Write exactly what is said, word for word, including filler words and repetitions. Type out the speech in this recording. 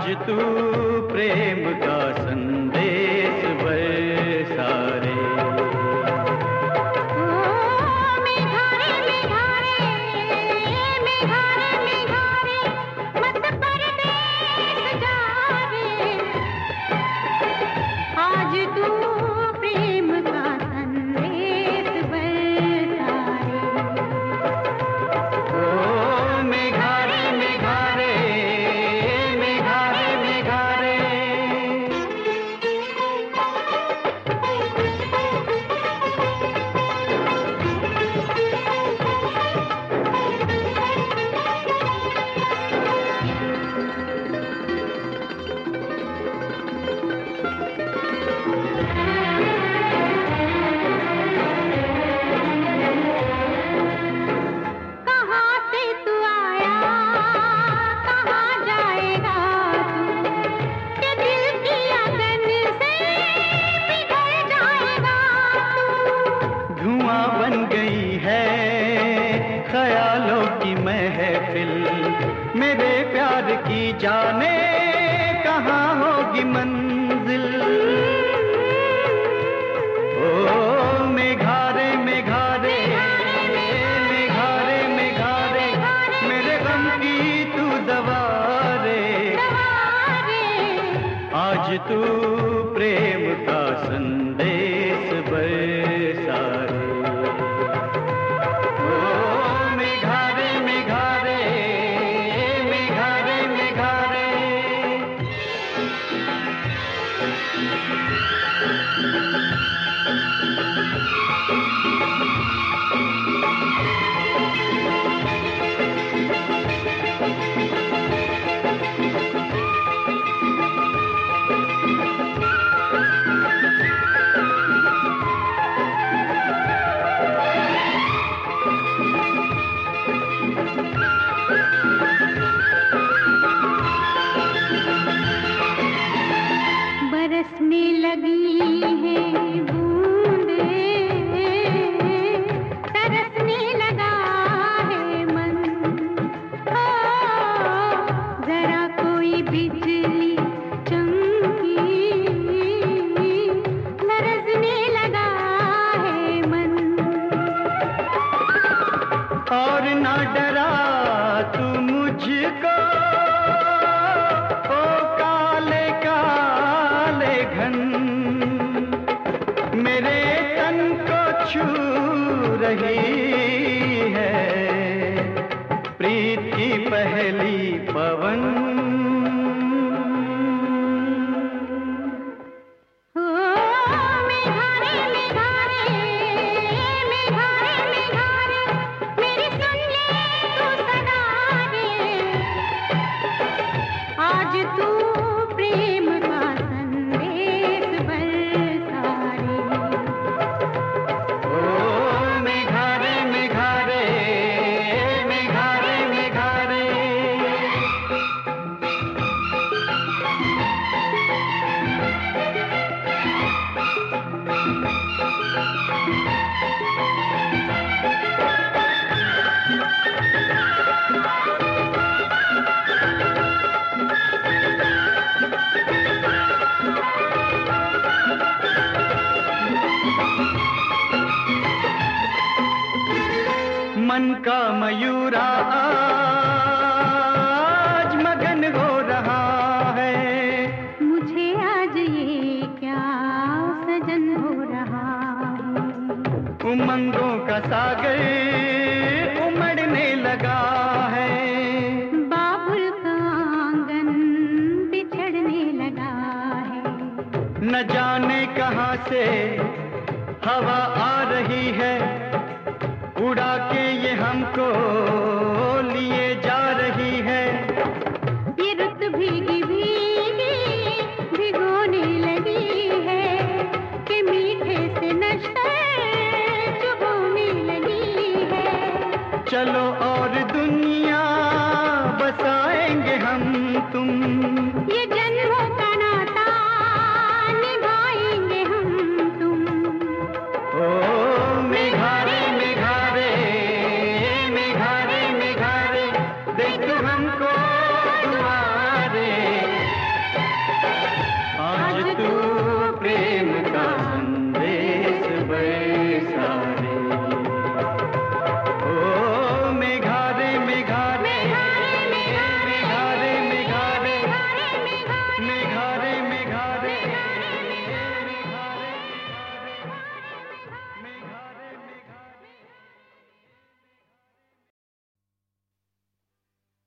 आज तू प्रेम का संदेश बरसा रे। मेरे प्यार की जाने कहाँ होगी मंजिल। ओ मेघारे मेघारे मेघारे मेघारे मेरे गम की तू दवा रे। आज तू प्रेम का संदेश बरसा रे। बरसने लगी हैं बूंदें, तरसने लगा है मन। ओ जरा कोई बिजली चमकी, लरजने लगा है मन। और ना डरा तू मुझको मेरे तन को छू रही है प्रीत की पहली पवन। आज तू प्रेम का संदेश बरसा रे। ओ मेघारे मेघारे मेघारे मेघारे। मन का मयूरा आज मगन हो रहा है। मुझे आज ये क्या सजन हो रहा है। उमंगों का सागर उमड़ने लगा है। बाबुल का आंगन बिछड़ने लगा है। न जाने कहाँ से हवा आ रही है, उड़ा के ये हमको